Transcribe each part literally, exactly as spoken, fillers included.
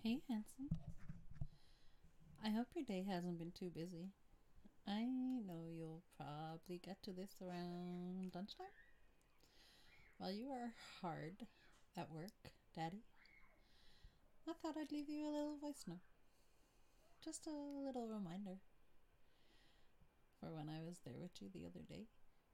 Hey, handsome. I hope your day hasn't been too busy. I know you'll probably get to this around lunchtime. While you are hard at work, Daddy, I thought I'd leave you a little voice note. Just a little reminder for when I was there with you the other day.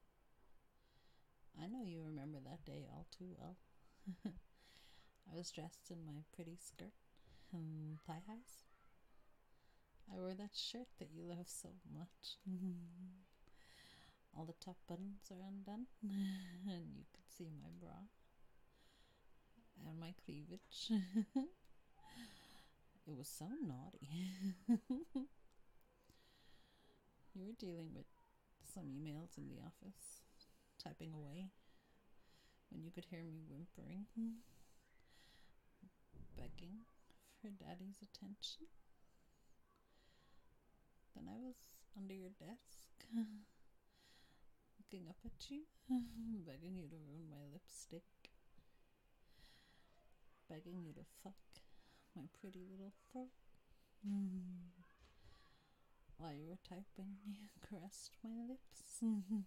I know you remember that day all too well. I was dressed in my pretty skirt and thigh highs. I wore that shirt that you love so much. All the top buttons are undone, and you could see my bra and my cleavage. It was so naughty. You were dealing with some emails in the office, typing away, when you could hear me whimpering, begging for Daddy's attention. Then I was under your desk, looking up at you, begging you to ruin my lipstick, begging you to fuck my pretty little throat. Mm. While you were typing, you caressed my lips and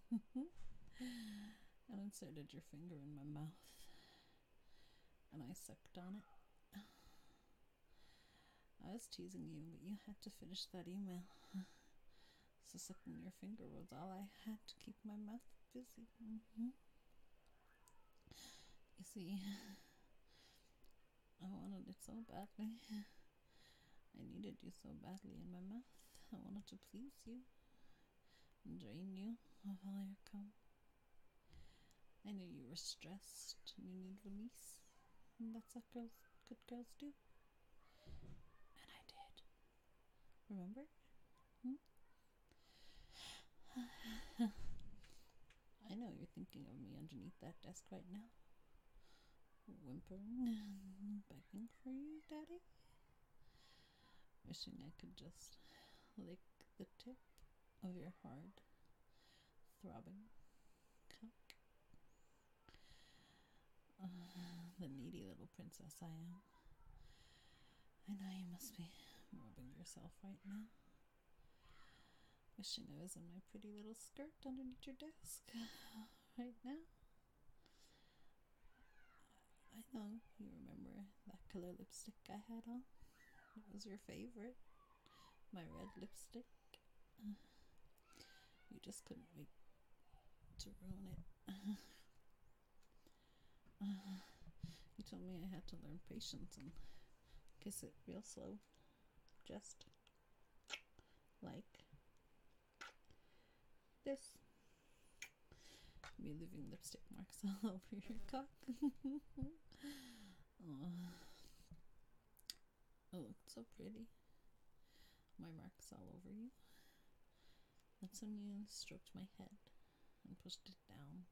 inserted your finger in my mouth, and I sucked on it. I was teasing you, but you had to finish that email. So sucking your finger was all I had to keep my mouth busy. Mm-hmm. You see, I wanted it so badly. I needed you so badly in my mouth. I wanted to please you and drain you of all your cum. I knew you were stressed and you need release. And that's what girls, good girls do. And I did. Remember? Hmm? I know you're thinking of me underneath that desk right now, whimpering and begging for you, Daddy. Wishing I could just lick the tip of your hard, throbbing cock. Uh, the needy little princess I am. I know you must be rubbing yourself right now, wishing I was in my pretty little skirt underneath your desk right now. I know you remember that color lipstick I had on. It was your favorite, my red lipstick. Uh, you just couldn't wait to ruin it. Uh, you told me I had to learn patience and kiss it real slow, just like this. Me leaving lipstick marks all over your cock. Oh, it looked so pretty. My marks all over you. That's when you stroked my head and pushed it down.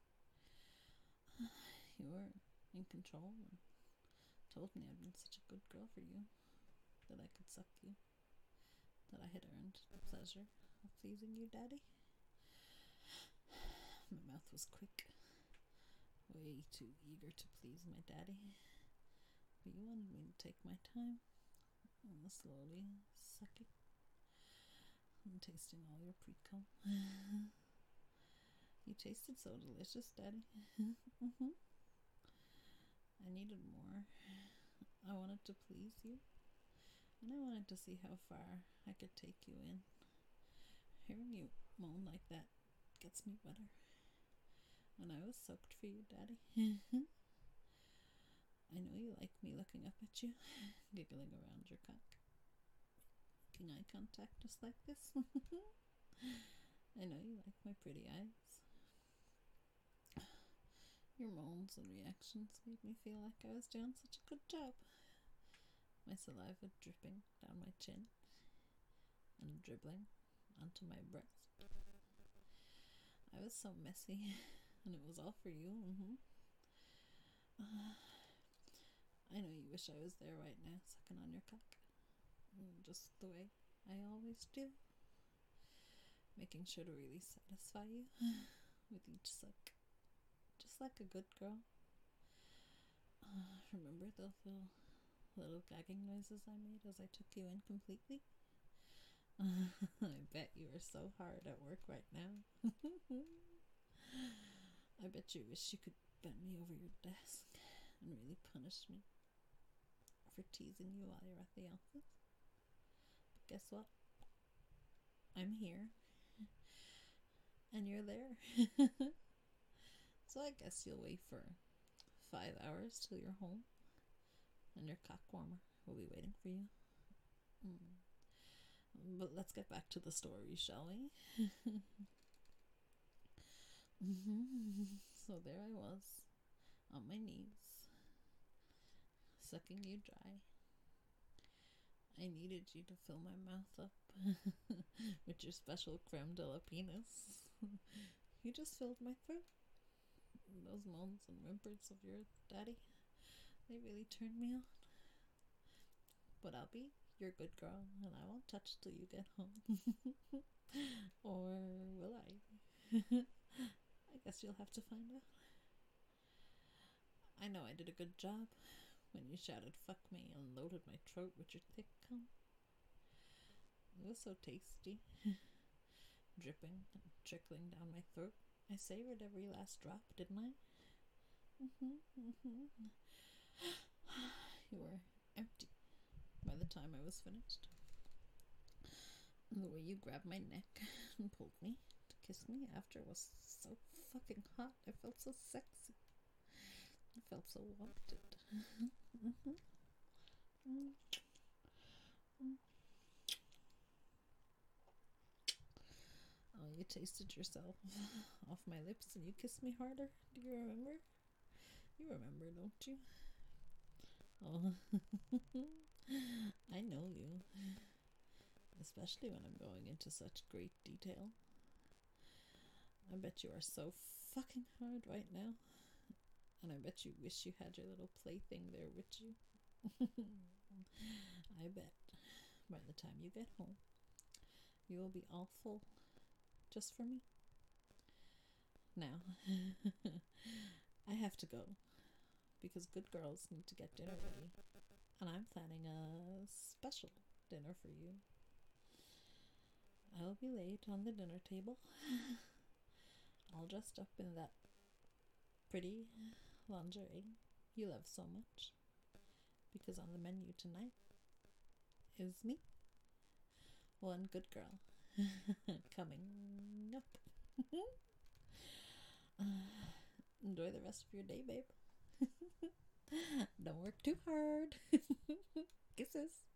You were in control and told me I'd been such a good girl for you, that I could suck you, that I had earned the pleasure of pleasing you, Daddy. My mouth was quick, way too eager to please my daddy, but you wanted me to take my time and slowly sucking and tasting all your pre-cum. You tasted so delicious, Daddy. Mm-hmm. I needed more. I wanted to please you, and I wanted to see how far I could take you in. Hearing you moan like that gets me better. And I was soaked for you, Daddy. I know you like me looking up at you, giggling around your cock, making eye contact just like this. I know you like my pretty eyes. Your moans and reactions made me feel like I was doing such a good job. My saliva dripping down my chin and dribbling onto my breast. I was so messy, and it was all for you. Mm-hmm. Uh, I know you wish I was there right now, sucking on your cock, just the way I always do, making sure to really satisfy you with each suck, just like a good girl. Uh, remember those little little gagging noises I made as I took you in completely? I bet you are so hard at work right now. I bet you wish you could bend me over your desk and really punish me for teasing you while you're at the office. But guess what? I'm here. And you're there. So I guess you'll wait for five hours till you're home. And your cock warmer will be waiting for you. Mm. But let's get back to the story, shall we? Mm-hmm. So there I was, on my knees, sucking you dry. I needed you to fill my mouth up with your special creme de la penis. You just filled my throat. Those moans and whimpers of yours, Daddy, they really turned me on. But I'll be your good girl, and I won't touch till you get home. Or will I? I guess you'll have to find out. I know I did a good job when you shouted fuck me and loaded my throat with your thick cum. It was so tasty. Dripping and trickling down my throat. I savored every last drop, didn't I? Mm-hmm, mm-hmm. You were empty by the time I was finished. And the way you grabbed my neck and pulled me to kiss me after was so fucking hot. I felt so sexy. I felt so wanted. Mm-hmm. Mm-hmm. Oh, you tasted yourself off my lips and you kissed me harder. Do you remember? You remember, don't you? Oh, I know you. Especially when I'm going into such great detail. I bet you are so fucking hard right now. And I bet you wish you had your little plaything there with you. I bet by the time you get home, you will be all full just for me. Now, I have to go because good girls need to get dinner ready. And I'm planning a special dinner for you. I will be late on the dinner table, all dressed up in that pretty lingerie you love so much, because on the menu tonight is me, one good girl, coming up. uh, enjoy the rest of your day, babe. Don't work too hard. Kisses.